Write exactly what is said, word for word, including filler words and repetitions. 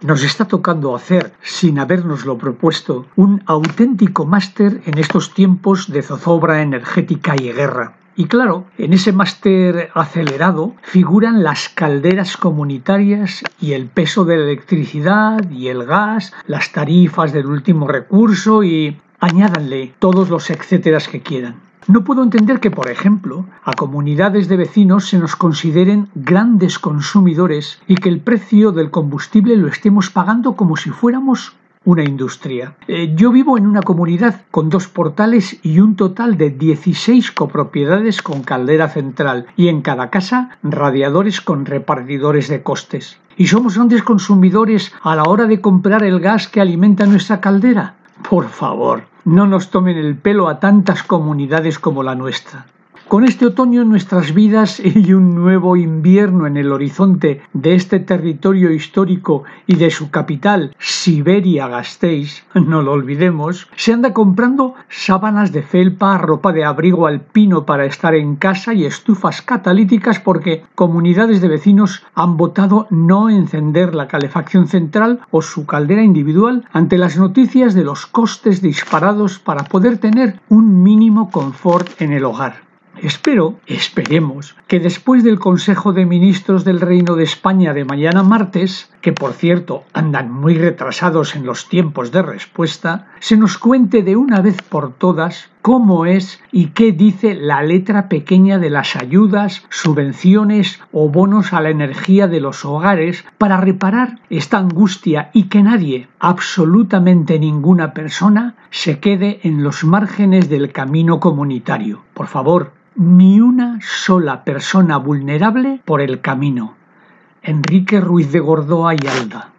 Nos está tocando hacer, sin habérnoslo propuesto, un auténtico máster en estos tiempos de zozobra energética y guerra. Y claro, en ese máster acelerado figuran las calderas comunitarias y el peso de la electricidad y el gas, las tarifas del último recurso y añádanle todos los etcéteras que quieran. No puedo entender que, por ejemplo, a comunidades de vecinos se nos consideren grandes consumidores y que el precio del combustible lo estemos pagando como si fuéramos una industria. Eh, yo vivo en una comunidad con dos portales y un total de dieciséis copropiedades con caldera central y en cada casa radiadores con repartidores de costes. ¿Y somos grandes consumidores a la hora de comprar el gas que alimenta nuestra caldera? Por favor, no nos tomen el pelo a tantas comunidades como la nuestra. Con este otoño en nuestras vidas y un nuevo invierno en el horizonte de este territorio histórico y de su capital, Siberia-Gasteiz, no lo olvidemos, se anda comprando sábanas de felpa, ropa de abrigo alpino para estar en casa y estufas catalíticas porque comunidades de vecinos han votado no encender la calefacción central o su caldera individual ante las noticias de los costes disparados para poder tener un mínimo confort en el hogar. Espero, esperemos, que después del Consejo de Ministros del Reino de España de mañana martes, que por cierto andan muy retrasados en los tiempos de respuesta, se nos cuente de una vez por todas cómo es y qué dice la letra pequeña de las ayudas, subvenciones o bonos a la energía de los hogares para reparar esta angustia y que nadie, absolutamente ninguna persona, se quede en los márgenes del camino comunitario. Por favor, ni una sola persona vulnerable por el camino. Enrique Ruiz de Gordoa y Alda.